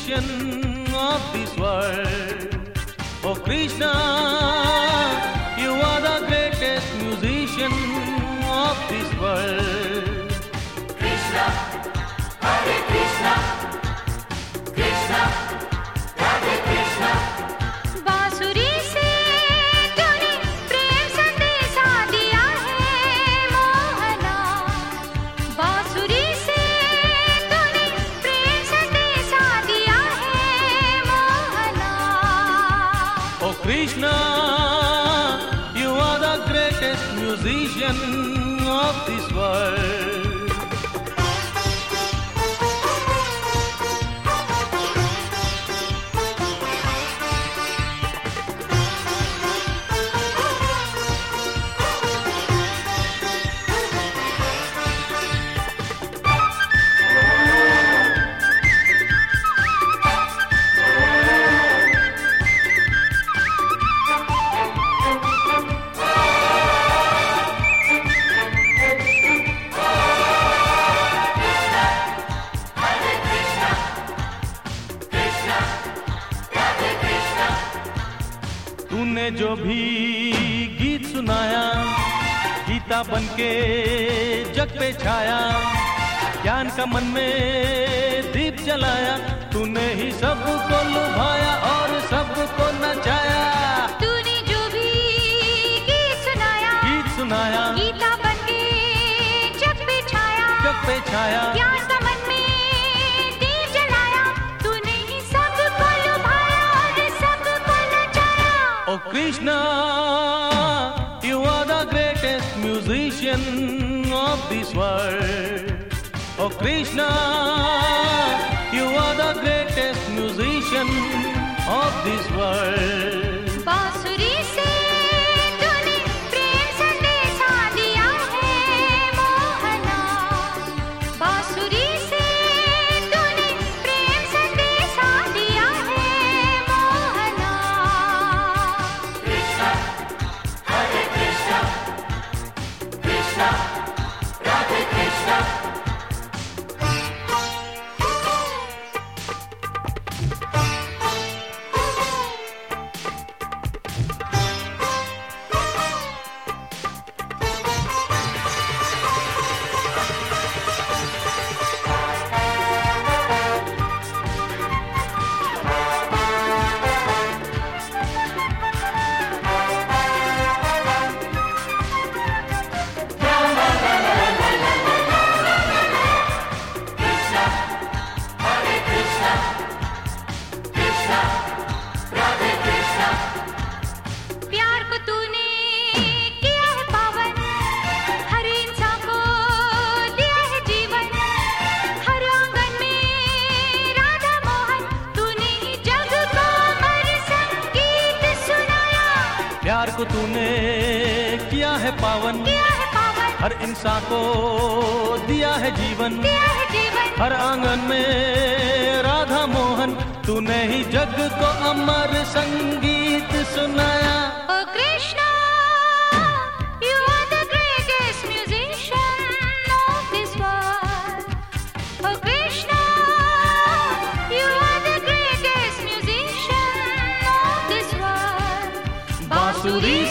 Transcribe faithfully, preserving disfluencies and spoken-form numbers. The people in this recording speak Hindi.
musician of this world. Oh Krishna, you are the greatest musician of this world. Krishna, Hare Krishna, Krishna, Radhe Krishna. बांसुरी से तूने प्रेम संदेशा दिया है मोहना, बांसुरी से तूने प्रेम संदेशा दिया है Mohana. Oh Krishna, you are the greatest musician of this world. तूने जो भी गीत सुनाया, गीता बनके जग पे छाया, ज्ञान का मन में दीप जलाया, तूने ही सबको लुभाया और सबको नचाया. तूने जो भी गीत सुनाया, गीत सुनाया, गीता बनके जग पे छाया, जग पे छाया, ज्ञान का मन में दीप जलाया, तूने ही सबको लुभाया और सबको नचाया. Oh Krishna, you are the greatest musician of this world. Oh Krishna, you are the greatest musician of this world. बांसुरी से तूने प्रेम संदेशा दिया है मोहना, बांसुरी से तूने प्रेम संदेशा दिया है Mohana. Krishna, Hare Krishna, Krishna, Radhe Krishna. प्यार को तूने किया है पावन, हर इंसान को दिया है जीवन, हर आंगन में राधा मोहन, तूने ही जग को अमर संगीत सुनाया. प्यार को तूने किया है पावन, किया है पावन, हर इंसान को दिया है जीवन, दिया है जीवन, हर आंगन में राधा मोहन, तूने ही जग को अमर संगीत सुनाया. Oh Krishna, you are the greatest musician of this world. Oh Krishna, you are the greatest musician of this world. बांसुरी